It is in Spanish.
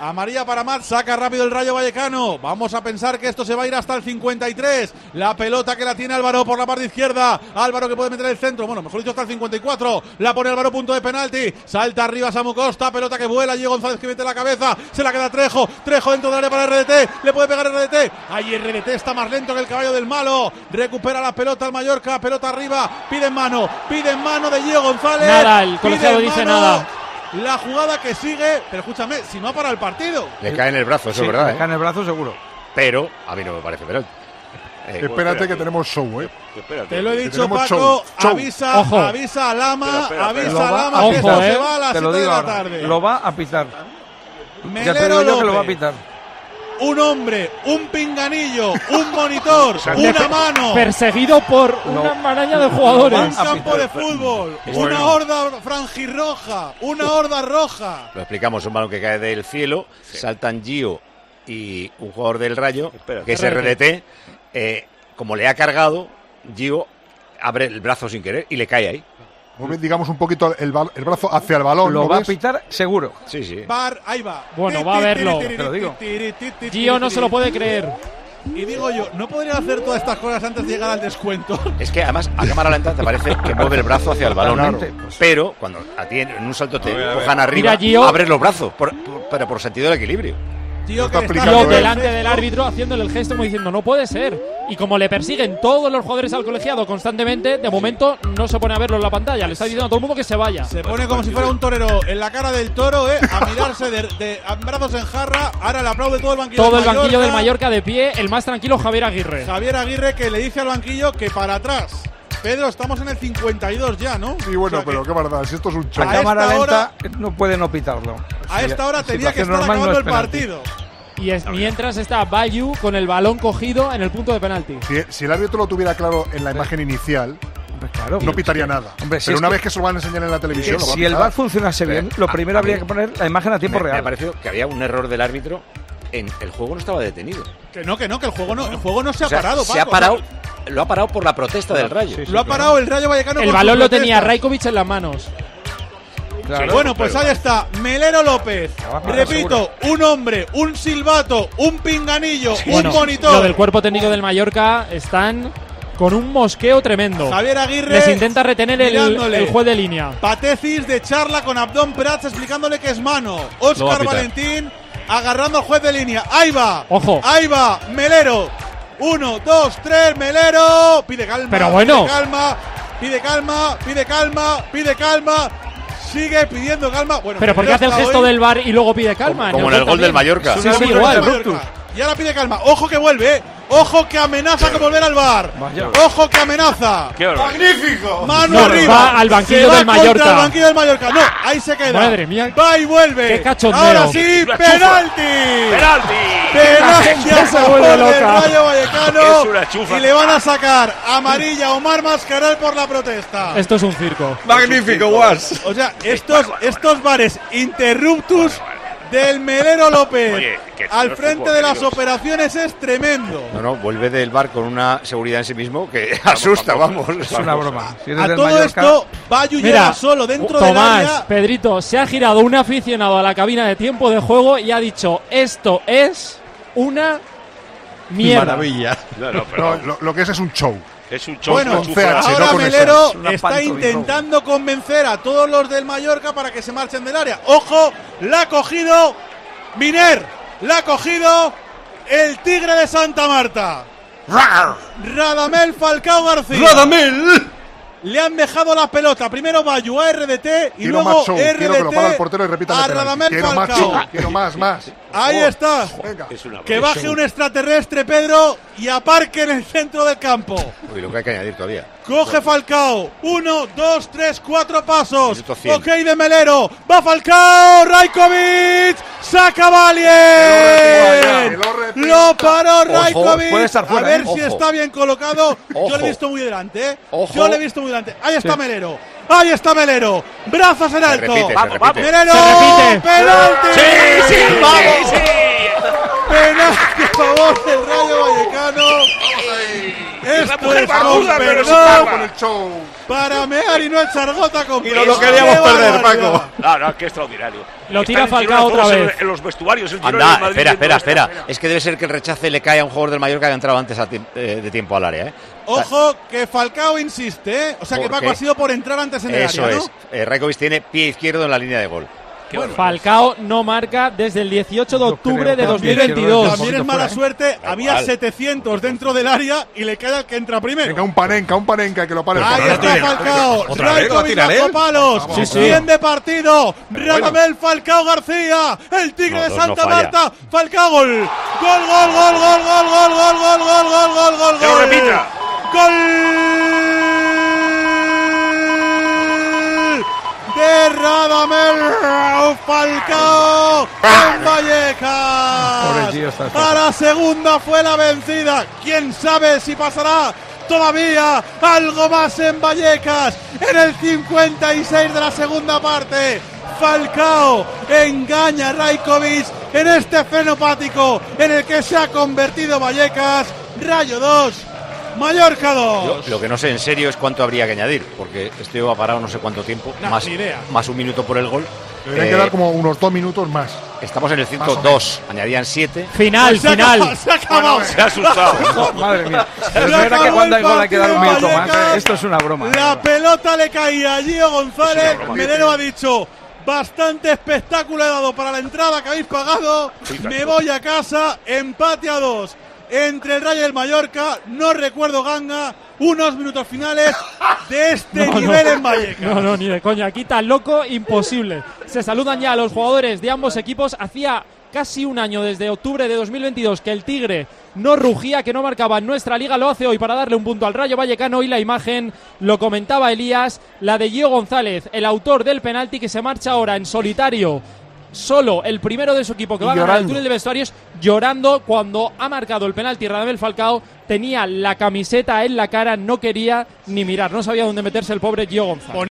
Amarilla para Mat, saca rápido el Rayo Vallecano. Vamos a pensar que esto se va a ir hasta el 53. La pelota que la tiene Álvaro por la parte izquierda. Álvaro que puede meter el centro. Bueno, mejor dicho, hasta el 54. La pone Álvaro, punto de penalti. Salta arriba Samu Costa. Pelota que vuela. Diego González que mete la cabeza. Se la queda Trejo. Trejo dentro del área para RDT. Le puede pegar RDT. Ahí RDT está más lento que el caballo del malo. Recupera la pelota al Mallorca. Pelota arriba. Piden mano de Diego González. Nada, el colegiado dice nada. La jugada que sigue, pero escúchame, si no ha parado el partido. Le cae en el brazo, eso es verdad. Le cae en el brazo seguro. Pero a mí no me parece penalti. Espérate que tenemos show, Te lo he dicho, Paco. Show. Avisa a Lama. Avisa a Lama que esto se va a las 7 de la tarde. Lo va a pitar. Melero ya te digo yo López, que lo va a pitar. Un hombre, un pinganillo, un monitor, una mano. Perseguido por una maraña de jugadores. Un campo de fútbol, una horda franjirroja, una horda roja. Lo explicamos, un balón que cae del cielo, saltan Gio y un jugador del Rayo, que es RDT. Como le ha cargado, Gio abre el brazo sin querer y le cae ahí. Mueve, digamos, un poquito el brazo hacia el balón. Lo va a pitar seguro. Sí. Bar, ahí va. Bueno, va a verlo. Te lo digo. Gio no se lo puede creer. Y digo yo, ¿no podría hacer todas estas cosas antes de llegar al descuento? Es que además a cámara lenta te parece que mueve el brazo hacia el balón. Claro. Pero cuando a ti en un salto te cojan arriba, Gio, abres los brazos, pero por sentido del equilibrio. Gio delante del árbitro haciéndole el gesto como diciendo no puede ser. Y como le persiguen todos los jugadores al colegiado constantemente, de momento no se pone a verlo en la pantalla. Le está diciendo a todo el mundo que se vaya. Se pone como si fuera un torero en la cara del toro, a mirarse de brazos en jarra. Ahora le aplaude todo el banquillo todo del el banquillo Mallorca. del Mallorca de pie. El más tranquilo Javier Aguirre. Javier Aguirre que le dice al banquillo que para atrás. Pedro, estamos en el 52 ya, ¿no? Sí, bueno, O sea pero qué verdad, si esto es un show. A cámara lenta no puede no pitarlo. A esta hora tenía que estar normal, acabando no es el penalti. partido. Y mientras está Bayu con el balón cogido en el punto de penalti. Si el árbitro lo tuviera claro en la imagen inicial, claro, no pitaría nada. Hombre, si pero es una que- vez que se lo van a enseñar en la televisión, lo va a Si el pitar. VAR funcionase bien, lo primero habría que poner la imagen a tiempo Me ha real. parecido que había un error del árbitro. El juego no estaba detenido. Que el juego no se ha O sea, parado, se ha Paco. parado, lo ha parado por la protesta del Rayo. Lo ha parado el Rayo Vallecano. El con balón su lo protesta. tenía Rajkovic en las manos. Claro, Bueno, pues ahí está, Melero López. va a parar Repito, un hombre, un silbato, un pinganillo, un monitor. Lo del cuerpo técnico del Mallorca están con un mosqueo tremendo. Javier Aguirre Les intenta retener mirándole. el juez de línea. Patecis de charla con Abdón Prats explicándole que es mano. Óscar Valentín agarrando al juez de línea. Ahí va. Ojo. Ahí va. Melero. 1, 2, 3. Melero. Pide calma. Pero bueno. Pide calma. Sigue pidiendo calma. Bueno, Pero ¿por qué hace el gesto del VAR y luego pide calma? Como en el gol del Mallorca. Sí, igual. Y ahora pide calma. Ojo que vuelve. Ojo que amenaza con volver al VAR. Ojo que amenaza. ¡Magnífico! Mano No, arriba. va al banquillo Se va del Mallorca. contra el banquillo del Mallorca. No, ahí se queda. Madre mía. Va y vuelve. Qué cachondeo. Ahora sí, penalti. Penalti Ya a se favor vuelve del loca. Rayo Vallecano. Es una chufa. Y le van a sacar amarilla a Omar Mascaral por la protesta. Esto es un circo. Magnífico, Guas. O sea, estos bares interruptus del Melero López Oye, que al no es frente fútbol, de las queridos. operaciones es tremendo. No, vuelve del bar con una seguridad en sí mismo que asusta, vamos. Es una broma. Si eres A del todo Mallorca, esto, Bayu llega solo dentro del Tomás, área. Pedrito, se ha girado un aficionado a la cabina de tiempo de juego y ha dicho, esto es una mierda. Maravilla. No, pero No, lo que es un show. es un show. Bueno, una chufa. CH, ahora no con Melero esas. Una está pantomima. intentando convencer a todos los del Mallorca para que se marchen del área. ¡Ojo! La ha cogido Miner. La ha cogido el Tigre de Santa Marta. Radamel Falcao García. ¡Radamel! Le han dejado la pelota. Primero Bayu a RDT y Quiero luego más show. Quiero que lo para el RDT portero y repita a el penalti. Radamel Quiero más Falcao. show. Quiero más. Ahí está. Venga. Es una Que baje un extraterrestre, Pedro, y aparque en el centro del campo. Uy, lo que hay que añadir todavía. Coge Falcao. 1, 2, 3, 4 pasos. Minuto 100. Ok de Melero. Va Falcao. Rajkovic. Saca Valien. Lo repita. Lo paró Rajkovic. puede estar fuera, A ver ¿eh? si Ojo. está bien colocado. Yo Ojo. le he visto muy delante. Ojo. Yo le he visto muy delante. Ahí está Melero. Ahí está Melero. Brazos en alto. repite, se repite. Melero. Se repite. Penalti. ¡Sí, vamos! Penalti a favor del Rayo Vallecano. la Esto mujer es barbuda, con pero sin perdón. barba. Con el show. Para mear y no echar gota con Y no lo queríamos perder, Paco. No, qué extraordinario. Lo tira Están en Falcao Girona otra todos vez. En los vestuarios. El Girona y el Anda, Madrid espera. viendo Es que debe ser que el rechace le cae a un jugador del Mallorca que ha entrado antes de tiempo al área, ¿eh? Ojo, que Falcao insiste, ¿eh? O sea que ¿Por Paco qué? ha sido por entrar antes en el Eso área, ¿no? es. Rajkovic tiene pie izquierdo en la línea de gol. Falcao no marca desde el 18 de octubre de creo que 2022. También es mala suerte, había igual. 700 dentro del área y le queda el que entra primero. Venga, un panenca que lo pare. Ahí está Falcao, ¿Otra vez? ¿Va a Rajkovic tirar él? bajo palos, Sí, sí. bien de partido, Radamel Falcao García, el tigre de No Santa falla. Marta, Falcao gol, gol, gol, gol, gol, gol, gol, gol, gol, gol, gol, gol, Que lo repita. gol de Radamel Falcao en Vallecas. Pobre Gio, está A la segunda fue la vencida. ¿Quién sabe si pasará todavía algo más en Vallecas? En el 56 de la segunda parte, Falcao engaña a Rajkovic en este frenopático en el que se ha convertido Vallecas. Rayo 2, Mallorca 2. Lo que no sé en serio es cuánto habría que añadir, porque este va parado no sé cuánto tiempo, No, más, ni idea. más un minuto por el gol. Deberían quedar como unos 2 minutos más. Estamos en el Más o 102, añadían 7. Final, Se ha final. acabado, se ha acabado. Se ha asustado. Madre mía. Pero es Se verdad que acabó cuando hay el gol hay que dar un partido minuto en más. Vallecas. Esto es una broma. La pelota le caía a Gio González. Es una broma. Melero ha dicho: bastante espectáculo he dado para la entrada que habéis pagado. Me voy a casa. Empate a 2 entre el Rayo y el Mallorca. No recuerdo ganga. Unos minutos finales de este nivel en Vallecas. No, ni de coña. Aquí tan loco, imposible. Se saludan ya los jugadores de ambos equipos. Hacía casi un año, desde octubre de 2022, que el Tigre no rugía, que no marcaba en nuestra liga. Lo hace hoy para darle un punto al Rayo Vallecano. Y la imagen, lo comentaba Elías, la de Gio González, el autor del penalti, que se marcha ahora en solitario. Solo el primero de su equipo que va a ganar el túnel de vestuarios, llorando cuando ha marcado el penalti. Radamel Falcao tenía la camiseta en la cara, no quería ni mirar, no sabía dónde meterse el pobre Gio González.